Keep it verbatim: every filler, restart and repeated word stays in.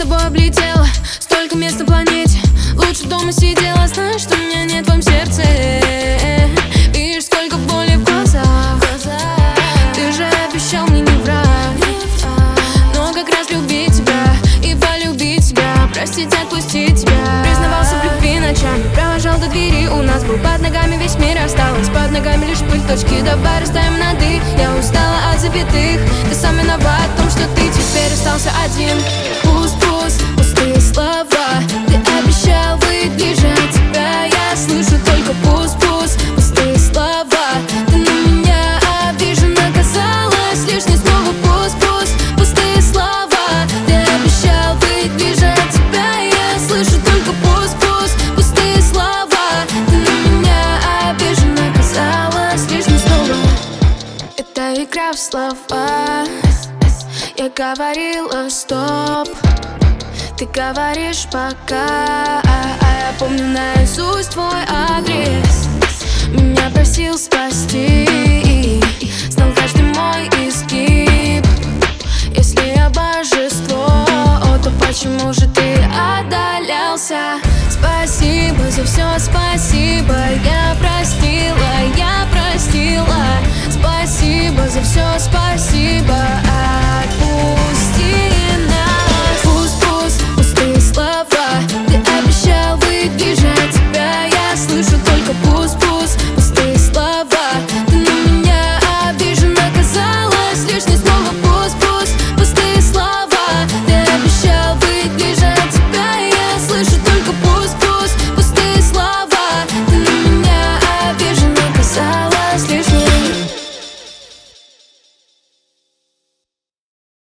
тобой облетела столько мест на планете. Лучше дома сидела, знаешь, что меня нет в твоем сердце. Видишь, сколько боли в глазах. Ты же обещал мне не врать, но как раз любить тебя и полюбить тебя, простить, отпустить тебя. Признавался в любви ночами, провожал до двери. У нас был под ногами весь мир, осталось под ногами лишь пыль. Точки давай расставим на «ты». Я устала от запятых. Ты сам виноват в том, что ты теперь остался один. Пусть, пусть, пустые слова. Ты обещал быть ближе, от тебя я слышу только пусть, пусть, пустые слова. Ты на меня обижена, казалось лишней снова пусть, пусть, пустые слова. Ты обещал быть ближе, от тебя я слышу только пусть, пусть, пустые слова. Ты на меня обижена, казалось лишней снова. Это игра в слова. Я говорила стоп, ты говоришь пока, а я помню наизусть твой адрес. Меня просил спасти, знал каждый мой изгиб. Если я божество, то почему же ты отдалялся? Спасибо за все, спасибо.